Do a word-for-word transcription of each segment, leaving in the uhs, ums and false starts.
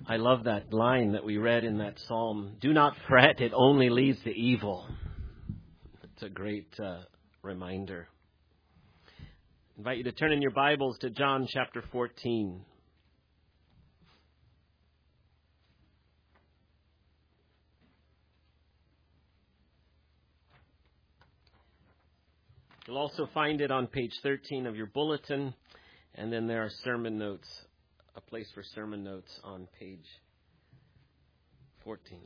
I love that line that we read in that psalm. Do not fret, it only leads to evil. It's a great uh, reminder. I invite you to turn in your Bibles to John chapter fourteen. You'll also find it on page thirteen of your bulletin, and then there are sermon notes, a place for sermon notes on page fourteen.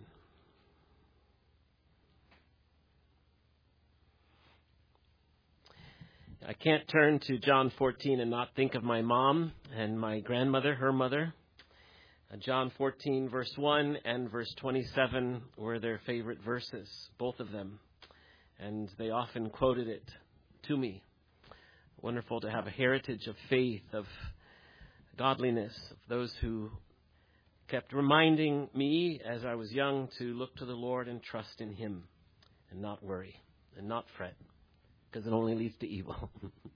I can't turn to John fourteen and not think of my mom and my grandmother, her mother. John fourteen, verse one and verse twenty-seven were their favorite verses, both of them. And they often quoted it to me. Wonderful to have a heritage of faith, of godliness, of those who kept reminding me as I was young to look to the Lord and trust in Him and not worry and not fret, because it only leads to evil.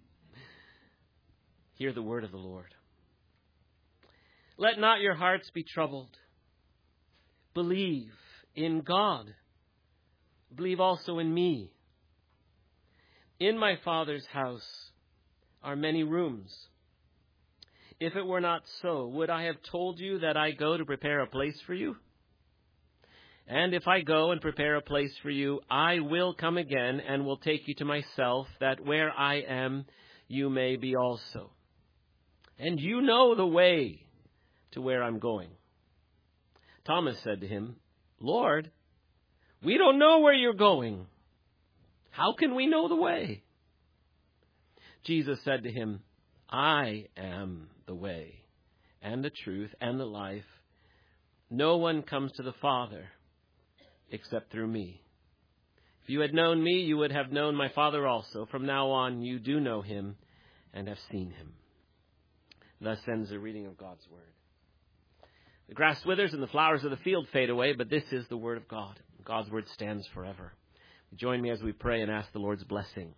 Hear the word of the Lord. Let not your hearts be troubled. Believe in God. Believe also in me. In my Father's house are many rooms. If it were not so, would I have told you that I go to prepare a place for you? And if I go and prepare a place for you, I will come again and will take you to myself, that where I am, you may be also. And you know the way to where I'm going. Thomas said to him, Lord, we don't know where you're going. How can we know the way? Jesus said to him, I am the way and the truth and the life. No one comes to the Father except through me. If you had known me, you would have known my Father also. From now on, you do know him and have seen him. Thus ends the reading of God's word. The grass withers and the flowers of the field fade away, but this is the word of God. God's word stands forever. Join me as we pray and ask the Lord's blessing.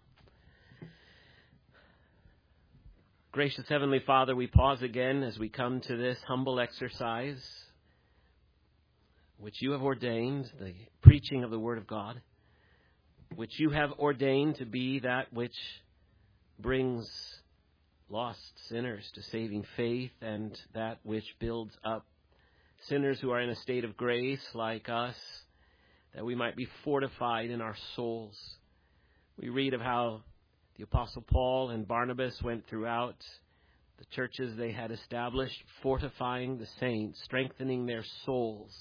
Gracious Heavenly Father, we pause again as we come to this humble exercise which you have ordained, the preaching of the Word of God, which you have ordained to be that which brings lost sinners to saving faith, and that which builds up sinners who are in a state of grace like us, that we might be fortified in our souls. We read of how the Apostle Paul and Barnabas went throughout the churches they had established, fortifying the saints, strengthening their souls.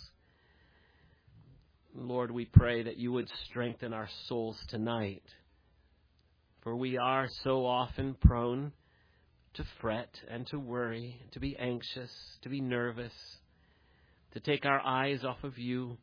Lord, we pray that you would strengthen our souls tonight, for we are so often prone to fret and to worry, to be anxious, to be nervous, to take our eyes off of you.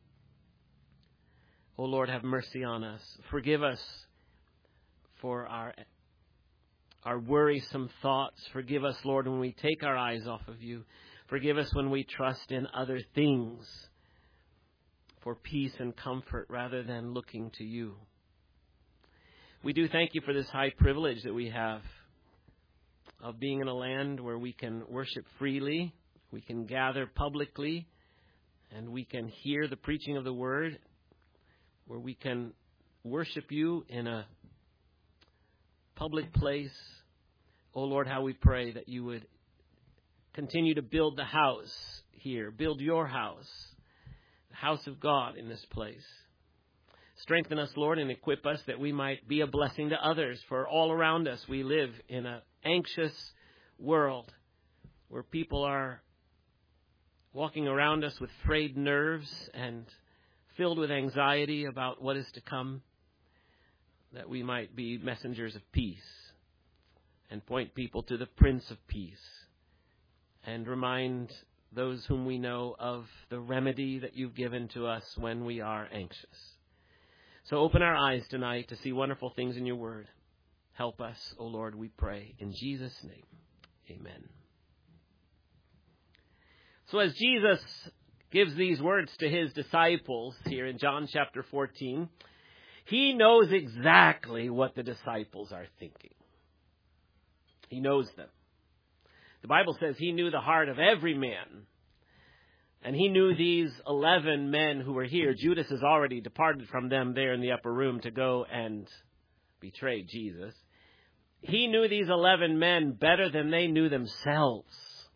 O Lord, have mercy on us. Forgive us for our our worrisome thoughts. Forgive us, Lord, when we take our eyes off of you. Forgive us when we trust in other things for peace and comfort rather than looking to you. We do thank you for this high privilege that we have of being in a land where we can worship freely, we can gather publicly, and we can hear the preaching of the word, where we can worship you in a public place. Oh Lord, how we pray that you would continue to build the house here, build your house, the house of God in this place. Strengthen us, Lord, and equip us that we might be a blessing to others, for all around us we live in an anxious world where people are walking around us with frayed nerves and filled with anxiety about what is to come, that we might be messengers of peace and point people to the Prince of Peace and remind those whom we know of the remedy that you've given to us when we are anxious. So open our eyes tonight to see wonderful things in your word. Help us, O Lord, we pray. In Jesus' name, amen. So as Jesus gives these words to his disciples here in John chapter fourteen, he knows exactly what the disciples are thinking. He knows them. The Bible says he knew the heart of every man. And he knew these eleven men who were here. Judas has already departed from them there in the upper room to go and betray Jesus. He knew these eleven men better than they knew themselves.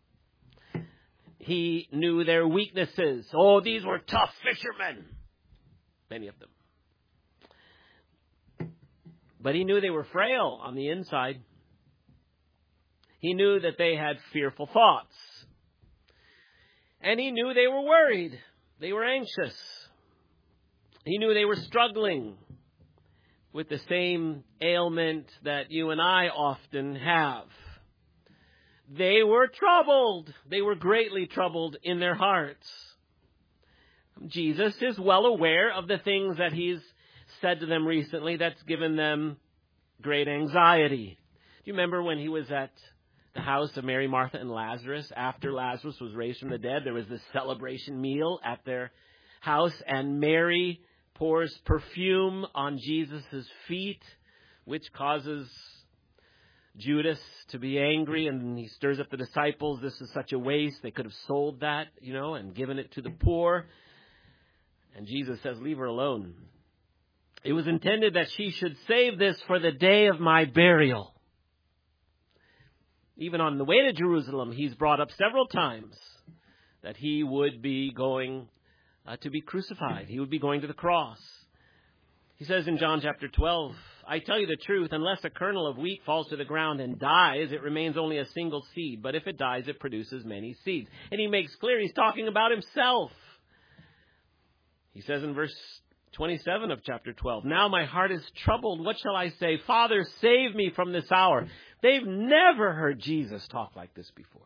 He knew their weaknesses. Oh, these were tough fishermen. Many of them. But he knew they were frail on the inside. He knew that they had fearful thoughts. And he knew they were worried. They were anxious. He knew they were struggling with the same ailment that you and I often have. They were troubled. They were greatly troubled in their hearts. Jesus is well aware of the things that he's said to them recently that's given them great anxiety. Do you remember when he was at the house of Mary, Martha, and Lazarus? After Lazarus was raised from the dead, there was this celebration meal at their house, and Mary pours perfume on Jesus' feet, which causes Judas to be angry, and he stirs up the disciples. This is such a waste. They could have sold that, you know, and given it to the poor. And Jesus says, leave her alone. It was intended that she should save this for the day of my burial. Even on the way to Jerusalem, he's brought up several times that he would be going uh, to be crucified. He would be going to the cross. He says in John chapter twelve, I tell you the truth, unless a kernel of wheat falls to the ground and dies, it remains only a single seed. But if it dies, it produces many seeds. And he makes clear he's talking about himself. He says in verse twenty-seven of chapter twelve, now my heart is troubled. What shall I say? Father, save me from this hour. They've never heard Jesus talk like this before.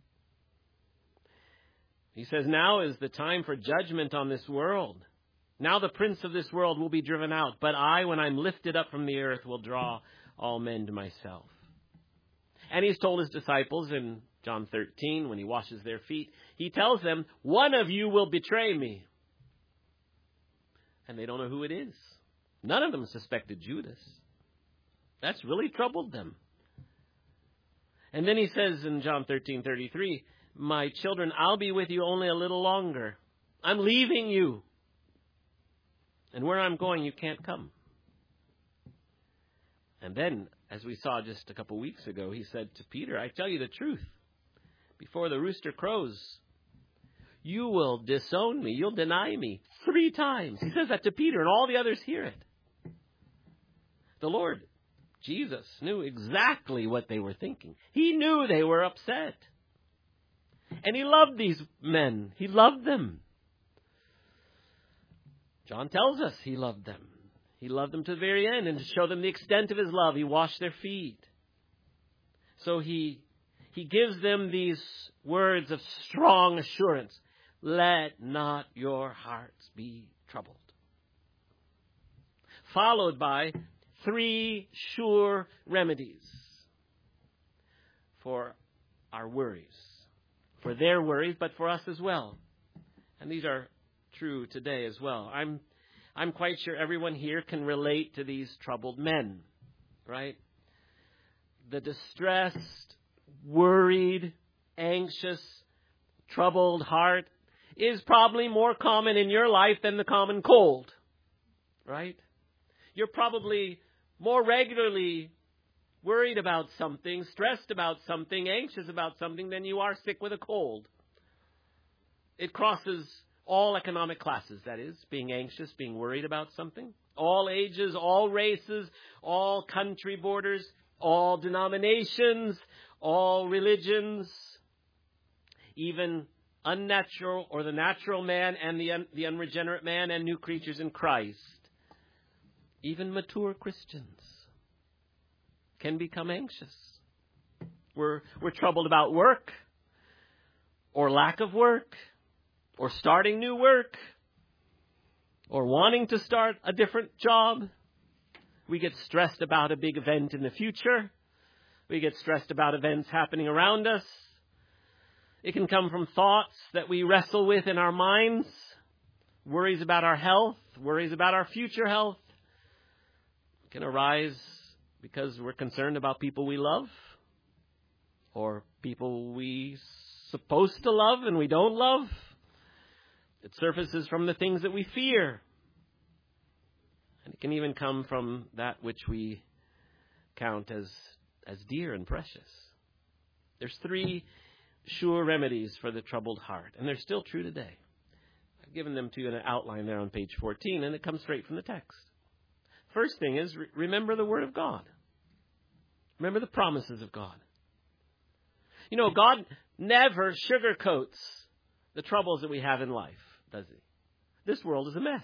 He says, now is the time for judgment on this world. Now the prince of this world will be driven out. But I, when I'm lifted up from the earth, will draw all men to myself. And he's told his disciples in John thirteen, when he washes their feet, he tells them, one of you will betray me. And they don't know who it is. None of them suspected Judas. That's really troubled them. And then he says in John thirteen thirty-three, my children, I'll be with you only a little longer. I'm leaving you. And where I'm going, you can't come. And then, as we saw just a couple weeks ago, he said to Peter, I tell you the truth. Before the rooster crows, you will disown me. You'll deny me three times. He says that to Peter, and all the others hear it. The Lord Jesus knew exactly what they were thinking. He knew they were upset. And he loved these men. He loved them. John tells us he loved them. He loved them to the very end. And to show them the extent of his love, he washed their feet. So he, he gives them these words of strong assurance. Let not your hearts be troubled. Followed by three sure remedies for our worries. For their worries, but for us as well. And these are true today as well. I'm I'm quite sure everyone here can relate to these troubled men, right? The distressed, worried, anxious, troubled heart is probably more common in your life than the common cold, right? You're probably more regularly worried about something, stressed about something, anxious about something than you are sick with a cold. It crosses all economic classes, that is, being anxious, being worried about something. All ages, all races, all country borders, all denominations, all religions, even unnatural or the natural man and the, un, the unregenerate man and new creatures in Christ. Even mature Christians can become anxious. We're, we're troubled about work or lack of work or starting new work or wanting to start a different job. We get stressed about a big event in the future. We get stressed about events happening around us. It can come from thoughts that we wrestle with in our minds, worries about our health, worries about our future health. It can arise because we're concerned about people we love or people we supposed to love and we don't love. It surfaces from the things that we fear. And it can even come from that which we count as, as dear and precious. There's three sure remedies for the troubled heart, and they're still true today. I've given them to you in an outline there on page fourteen, and it comes straight from the text. First thing is, re- remember the Word of God. Remember the promises of God. You know, God never sugarcoats the troubles that we have in life, does He? This world is a mess.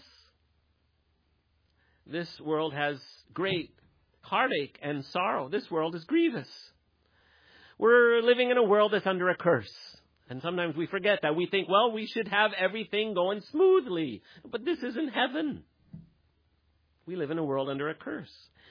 This world has great heartache and sorrow. This world is grievous. We're living in a world that's under a curse. And sometimes we forget that. We think, well, we should have everything going smoothly. But this isn't heaven. We live in a world under a curse.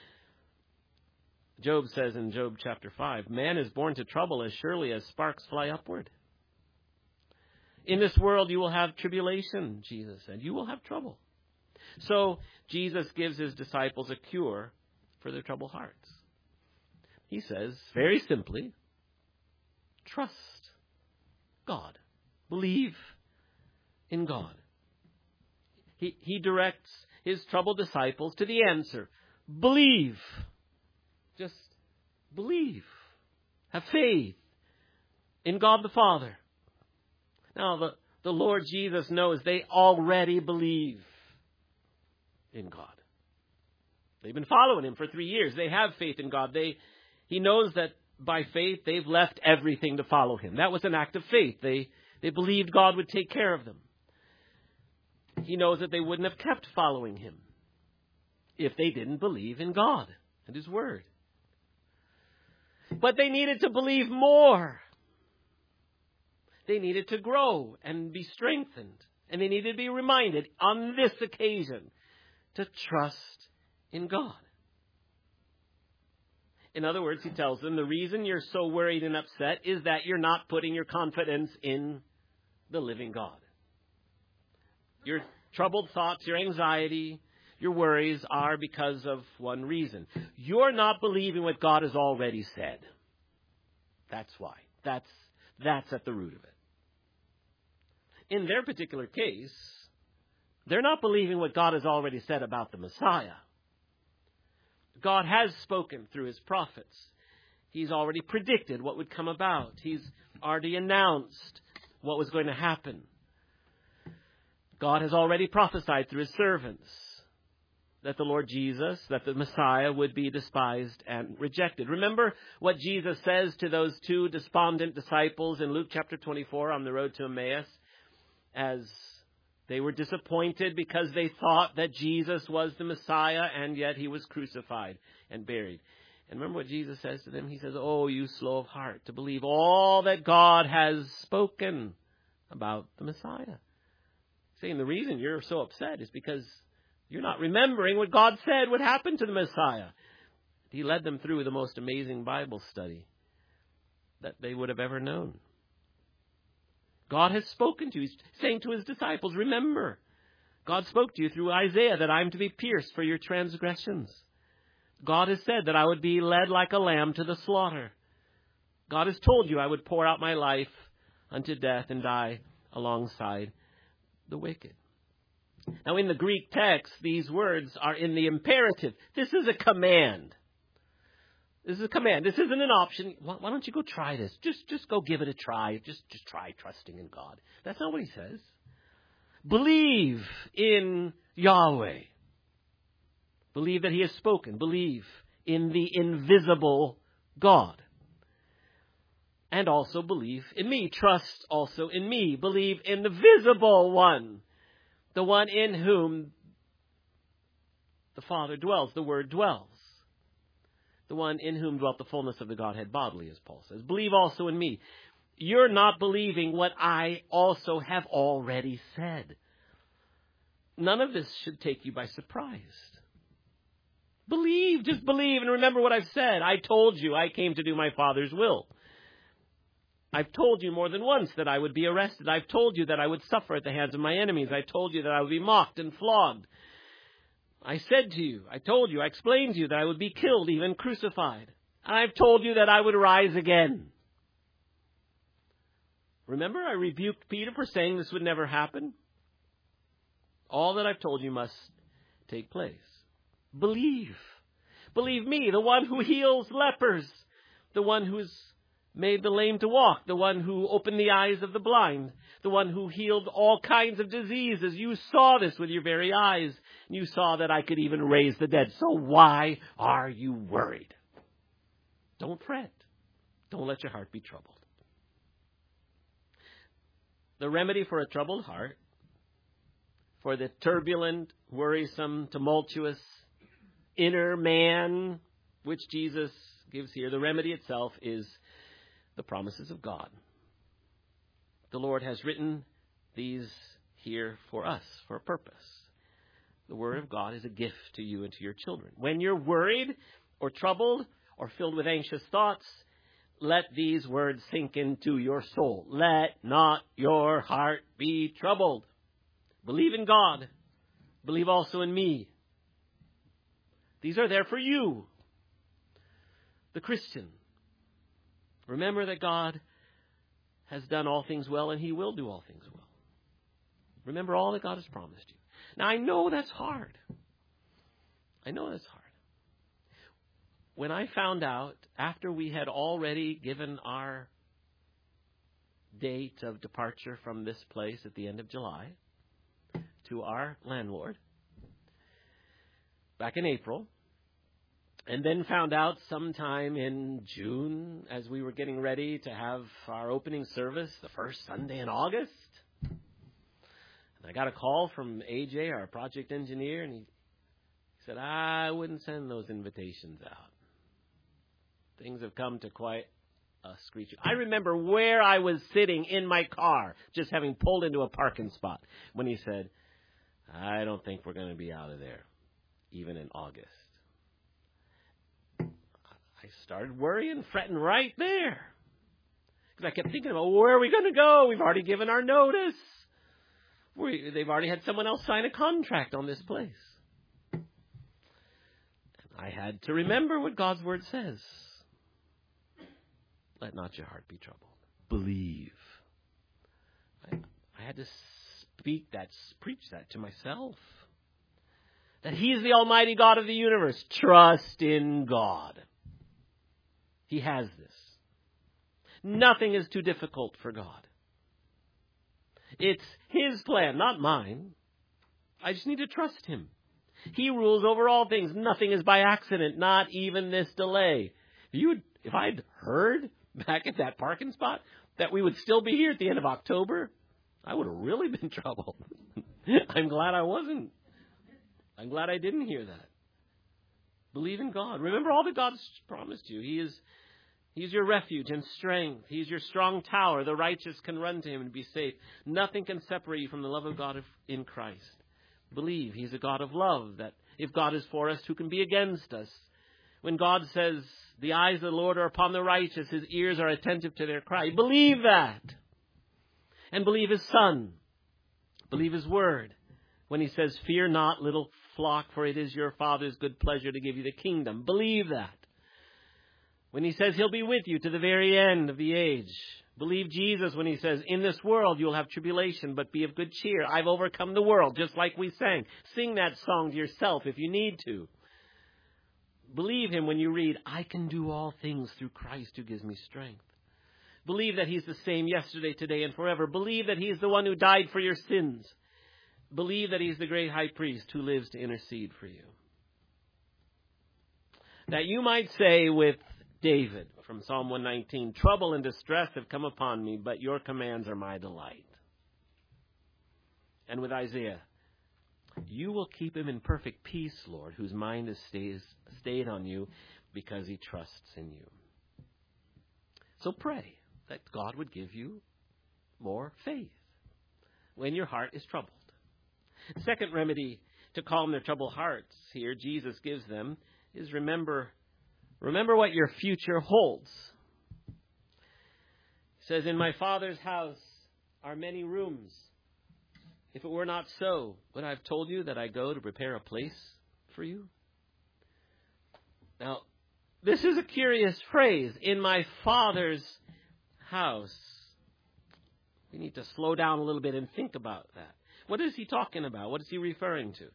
Job says in Job chapter five, man is born to trouble as surely as sparks fly upward. In this world you will have tribulation, Jesus said. You will have trouble. So Jesus gives his disciples a cure for their troubled hearts. He says, very simply, trust God. Believe in God. He, he directs his troubled disciples to the answer. Believe. Just believe. Have faith in God the Father. Now, the, the Lord Jesus knows they already believe in God. They've been following him for three years. They have faith in God. They, he knows that by faith they've left everything to follow him. That was an act of faith. They, they believed God would take care of them. He knows that they wouldn't have kept following him if they didn't believe in God and his word. But they needed to believe more. They needed to grow and be strengthened. And they needed to be reminded on this occasion to trust in God. In other words, he tells them the reason you're so worried and upset is that you're not putting your confidence in the living God. Your troubled thoughts, your anxiety, your worries are because of one reason. You're not believing what God has already said. That's why. That's, that's at the root of it. In their particular case, they're not believing what God has already said about the Messiah. God has spoken through his prophets. He's already predicted what would come about. He's already announced what was going to happen. God has already prophesied through his servants that the Lord Jesus, that the Messiah would be despised and rejected. Remember what Jesus says to those two despondent disciples in Luke chapter twenty-four on the road to Emmaus, as they were disappointed because they thought that Jesus was the Messiah, and yet he was crucified and buried. And remember what Jesus says to them? He says, "Oh, you slow of heart to believe all that God has spoken about the Messiah." Saying the reason you're so upset is because you're not remembering what God said would happen to the Messiah. He led them through the most amazing Bible study that they would have ever known. God has spoken to you. He's saying to his disciples, remember, God spoke to you through Isaiah that I'm to be pierced for your transgressions. God has said that I would be led like a lamb to the slaughter. God has told you I would pour out my life unto death and die alongside the wicked. Now, in the Greek text, these words are in the imperative. This is a command. This is a command. This isn't an option. Why, why don't you go try this? Just, just go give it a try. Just, just try trusting in God. That's not what he says. Believe in Yahweh. Believe that he has spoken. Believe in the invisible God. And also believe in me. Trust also in me. Believe in the visible one. The one in whom the Father dwells, the Word dwells. The one in whom dwelt the fullness of the Godhead bodily, as Paul says. Believe also in me. You're not believing what I also have already said. None of this should take you by surprise. Believe, just believe, and remember what I've said. I told you I came to do my Father's will. I've told you more than once that I would be arrested. I've told you that I would suffer at the hands of my enemies. I told you that I would be mocked and flogged. I said to you, I told you, I explained to you that I would be killed, even crucified. And I've told you that I would rise again. Remember, I rebuked Peter for saying this would never happen. All that I've told you must take place. Believe. Believe me, the one who heals lepers, the one who's made the lame to walk, the one who opened the eyes of the blind, the one who healed all kinds of diseases. You saw this with your very eyes. You saw that I could even raise the dead. So why are you worried? Don't fret. Don't let your heart be troubled. The remedy for a troubled heart, for the turbulent, worrisome, tumultuous inner man, which Jesus gives here, the remedy itself is the promises of God. The Lord has written these here for us, for a purpose. The Word of God is a gift to you and to your children. When you're worried or troubled or filled with anxious thoughts, let these words sink into your soul. Let not your heart be troubled. Believe in God. Believe also in me. These are there for you, the Christian. Remember that God has done all things well, and He will do all things well. Remember all that God has promised you. Now, I know that's hard. I know that's hard. When I found out, after we had already given our date of departure from this place at the end of July to our landlord, back in April, and then found out sometime in June as we were getting ready to have our opening service, the first Sunday in August. And I got a call from A J, our project engineer, and he said, I wouldn't send those invitations out. Things have come to quite a screech. I remember where I was sitting in my car, just having pulled into a parking spot, when he said, I don't think we're going to be out of there, even in August. I started worrying, fretting right there. Because I kept thinking about, well, where are we going to go? We've already given our notice. We, they've already had someone else sign a contract on this place. And I had to remember what God's Word says. Let not your heart be troubled. Believe. I, I had to speak that, preach that to myself. That He is the Almighty God of the universe. Trust in God. He has this. Nothing is too difficult for God. It's His plan, not mine. I just need to trust Him. He rules over all things. Nothing is by accident, not even this delay. If, you, if I'd heard back at that parking spot that we would still be here at the end of October, I would have really been troubled. I'm glad I wasn't. I'm glad I didn't hear that. Believe in God. Remember all that God's promised you. He is He's your refuge and strength. He's your strong tower. The righteous can run to Him and be safe. Nothing can separate you from the love of God in Christ. Believe He's a God of love, that if God is for us, who can be against us? When God says, the eyes of the Lord are upon the righteous, His ears are attentive to their cry. Believe that. And believe His Son. Believe His Word. When He says, fear not, little flock, for it is your Father's good pleasure to give you the kingdom. Believe that. When He says He'll be with you to the very end of the age. Believe Jesus when He says, in this world you'll have tribulation, but be of good cheer. I've overcome the world, just like we sang. Sing that song to yourself if you need to. Believe Him when you read, I can do all things through Christ who gives me strength. Believe that He's the same yesterday, today, and forever. Believe that He's the one who died for your sins. Believe that He's the great high priest who lives to intercede for you. That you might say with David from Psalm one nineteen, trouble and distress have come upon me, but your commands are my delight. And with Isaiah, you will keep him in perfect peace, Lord, whose mind is stays, stayed on you because he trusts in you. So pray that God would give you more faith when your heart is troubled. Second remedy to calm their troubled hearts here Jesus gives them is remember Remember what your future holds. He says, in my Father's house are many rooms. If it were not so, would I have told you that I go to prepare a place for you? Now, this is a curious phrase, in my Father's house. We need to slow down a little bit and think about that. What is he talking about? What is he referring to?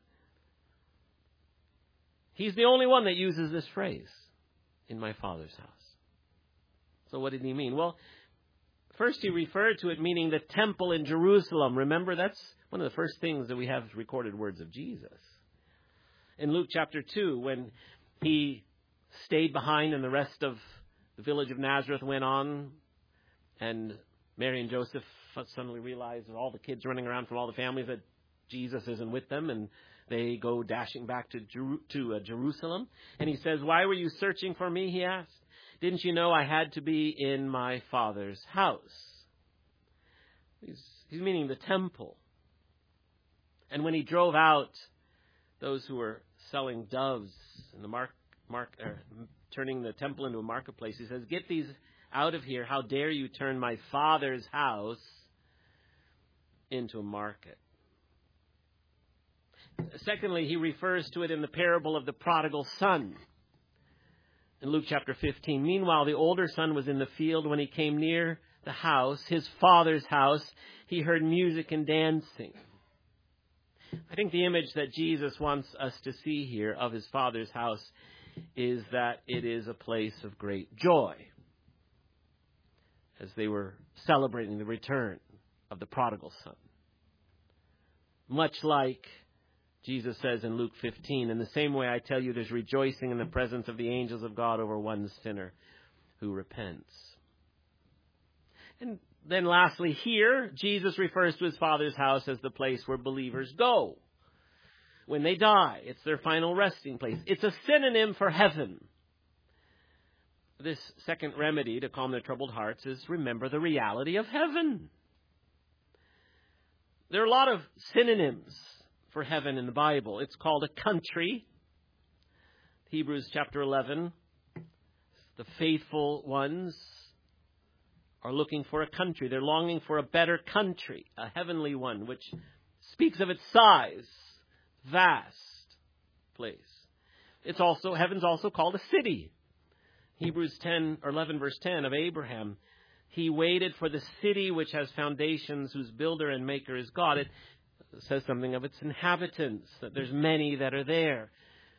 He's the only one that uses this phrase, in my Father's house. So what did he mean? Well, first he referred to it meaning the temple in Jerusalem. Remember, that's one of the first things that we have recorded words of Jesus. In Luke chapter two, when he stayed behind and the rest of the village of Nazareth went on, and Mary and Joseph suddenly realized that all the kids running around from all the families that Jesus isn't with them, and they go dashing back to Jeru- to uh, Jerusalem. And he says, "Why were you searching for me?" he asked. "Didn't you know I had to be in my Father's house?" He's, he's meaning the temple. And when he drove out those who were selling doves in the mark, mark, er, turning the temple into a marketplace, he says, "Get these out of here. How dare you turn my Father's house into a market?" Secondly, he refers to it in the parable of the prodigal son. In Luke chapter fifteen, "Meanwhile, the older son was in the field. When he came near the house, his father's house, he heard music and dancing." I think the image that Jesus wants us to see here of his Father's house is that it is a place of great joy, as they were celebrating the return of the prodigal son. Much like Jesus says in Luke fifteen, "In the same way I tell you, there's rejoicing in the presence of the angels of God over one sinner who repents." And then lastly, here, Jesus refers to his Father's house as the place where believers go when they die. It's their final resting place. It's a synonym for heaven. This second remedy to calm their troubled hearts is remember the reality of heaven. There are a lot of synonyms for heaven in the Bible. It's called a country. Hebrews chapter eleven. The faithful ones are looking for a country. They're longing for a better country, a heavenly one, which speaks of its size, vast place. It's also, heaven's also called a city. Hebrews ten or eleven verse ten of Abraham. He waited for the city which has foundations, whose builder and maker is God. It says something of its inhabitants, that there's many that are there.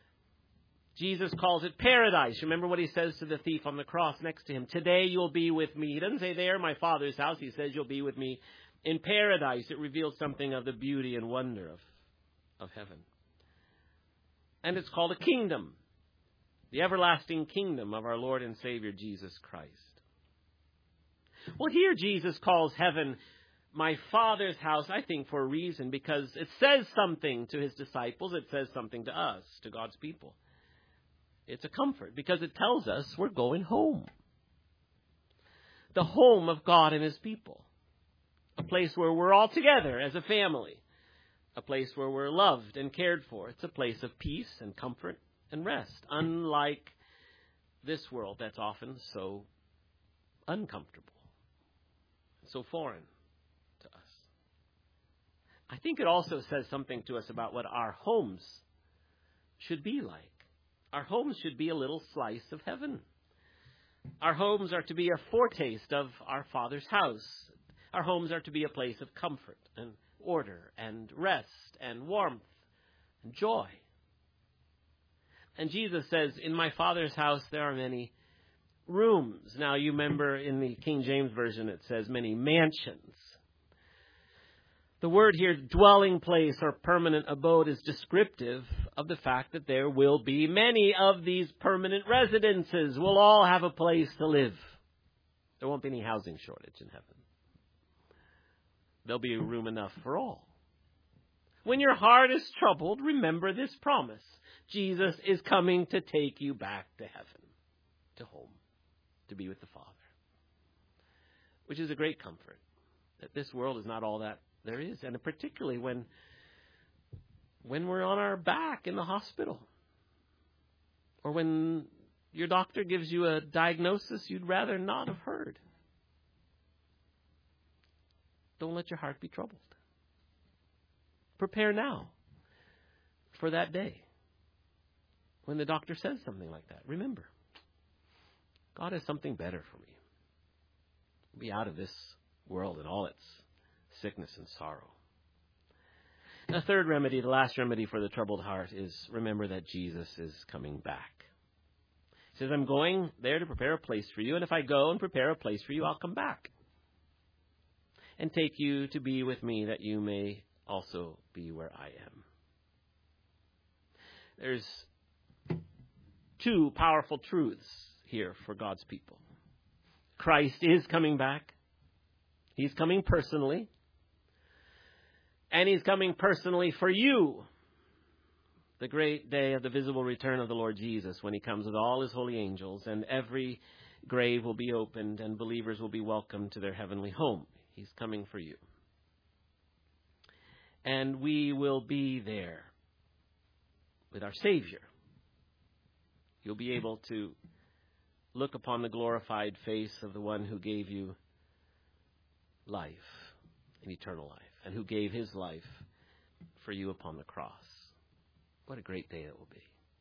Jesus calls it paradise. Remember what he says to the thief on the cross next to him. "Today you'll be with me." He doesn't say there, my Father's house. He says you'll be with me in paradise. It reveals something of the beauty and wonder of, of heaven. And it's called a kingdom. The everlasting kingdom of our Lord and Savior Jesus Christ. Well, here Jesus calls heaven my Father's house, I think for a reason, because it says something to his disciples. It says something to us, to God's people. It's a comfort because it tells us we're going home. The home of God and his people. A place where we're all together as a family. A place where we're loved and cared for. It's a place of peace and comfort and rest. Unlike this world that's often so uncomfortable, so foreign to us. I think it also says something to us about what our homes should be like. Our homes should be a little slice of heaven. Our homes are to be a foretaste of our Father's house. Our homes are to be a place of comfort and order and rest and warmth and joy. And Jesus says, "In my Father's house there are many rooms." Now you remember in the King James Version it says many mansions. The word here, dwelling place or permanent abode, is descriptive of the fact that there will be many of these permanent residences. We'll all have a place to live. There won't be any housing shortage in heaven. There'll be room enough for all. When your heart is troubled, remember this promise. Jesus is coming to take you back to heaven, to home, to be with the Father. Which is a great comfort, that this world is not all that there is, and particularly when when we're on our back in the hospital, or when your doctor gives you a diagnosis you'd rather not have heard. Don't let your heart be troubled. Prepare now for that day when the doctor says something like that. Remember, God has something better for me. Be out of this world and all its sickness and sorrow. A third remedy, the last remedy for the troubled heart, is remember that Jesus is coming back. He says, I'm going there to prepare a place for you, and if I go and prepare a place for you, I'll come back and take you to be with me, that you may also be where I am. There's two powerful truths here for God's people. Christ is coming back. He's coming personally. And He's coming personally for you. The great day of the visible return of the Lord Jesus, when He comes with all His holy angels, and every grave will be opened and believers will be welcomed to their heavenly home. He's coming for you. And we will be there with our Savior. You'll be able to look upon the glorified face of the one who gave you life, an eternal life, and who gave His life for you upon the cross. What a great day it will be.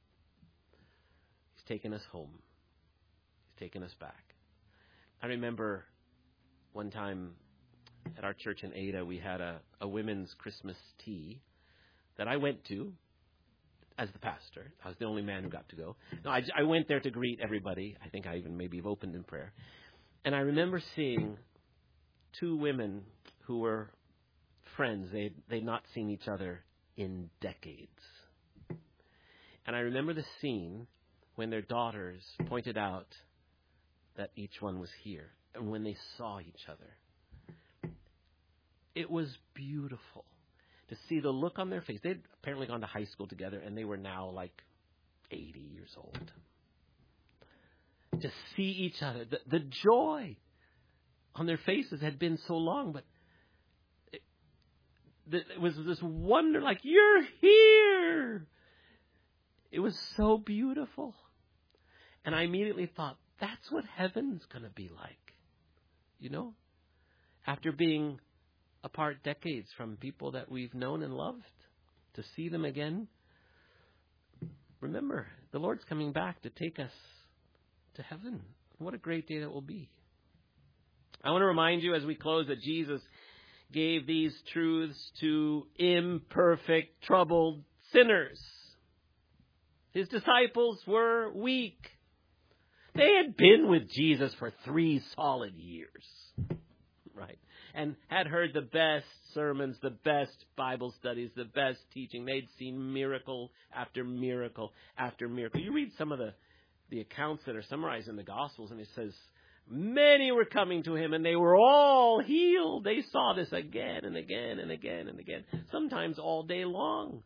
He's taken us home. He's taken us back. I remember one time at our church in Ada, we had a, a women's Christmas tea that I went to as the pastor. I was the only man who got to go. No, I, I went there to greet everybody. I think I even maybe have opened in prayer. And I remember seeing two women who were friends. They'd, they'd not seen each other in decades. And I remember the scene when their daughters pointed out that each one was here. And when they saw each other, it was beautiful to see the look on their face. They'd apparently gone to high school together, and they were now like eighty years old. To see each other, the, the joy on their faces had been so long, but it, it was this wonder, like, you're here. It was so beautiful. And I immediately thought, that's what heaven's going to be like. You know? After being apart decades from people that we've known and loved, to see them again. Remember, the Lord's coming back to take us to heaven. What a great day that will be. I want to remind you as we close that Jesus gave these truths to imperfect, troubled sinners. His disciples were weak. They had been with Jesus for three solid years, right? And had heard the best sermons, the best Bible studies, the best teaching. They'd seen miracle after miracle after miracle. You read some of the, the accounts that are summarized in the Gospels, and it says, many were coming to Him, and they were all healed. They saw this again and again and again and again, sometimes all day long.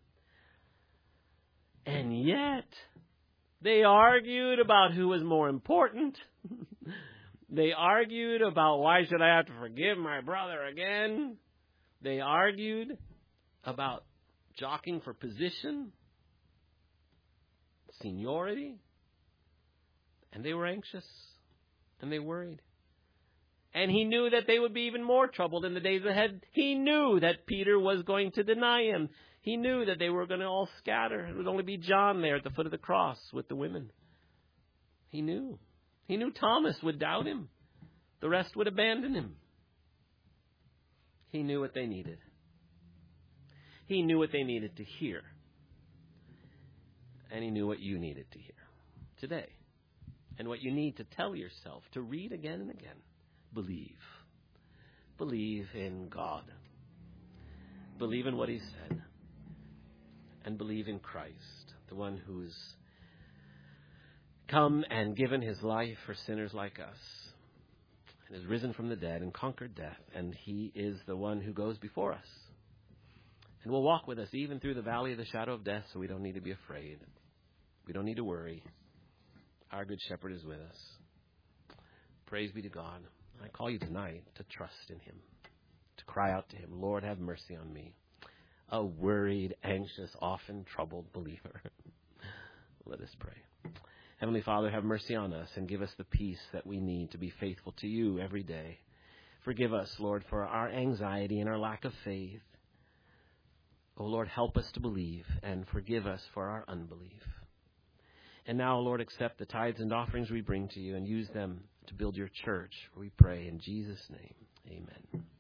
And yet, they argued about who was more important. They argued about why should I have to forgive my brother again. They argued about jockeying for position, seniority. And they were anxious. And they worried. And He knew that they would be even more troubled in the days ahead. He knew that Peter was going to deny Him. He knew that they were going to all scatter. It would only be John there at the foot of the cross with the women. He knew. He knew Thomas would doubt Him. The rest would abandon Him. He knew what they needed. He knew what they needed to hear. And He knew what you needed to hear today. And what you need to tell yourself, to read again and again. Believe. Believe in God. Believe in what He said. And believe in Christ, the one who's come and given His life for sinners like us, and has risen from the dead and conquered death, and He is the one who goes before us and will walk with us even through the valley of the shadow of death, so we don't need to be afraid. We don't need to worry. Our good shepherd is with us. Praise be to God. I call you tonight to trust in Him, to cry out to Him, Lord, have mercy on me, a worried, anxious, often troubled believer. Let us pray. Heavenly Father, have mercy on us and give us the peace that we need to be faithful to You every day. Forgive us, Lord, for our anxiety and our lack of faith. Oh, Lord, help us to believe and forgive us for our unbelief. And now, Lord, accept the tithes and offerings we bring to You and use them to build Your church. We pray in Jesus' name. Amen.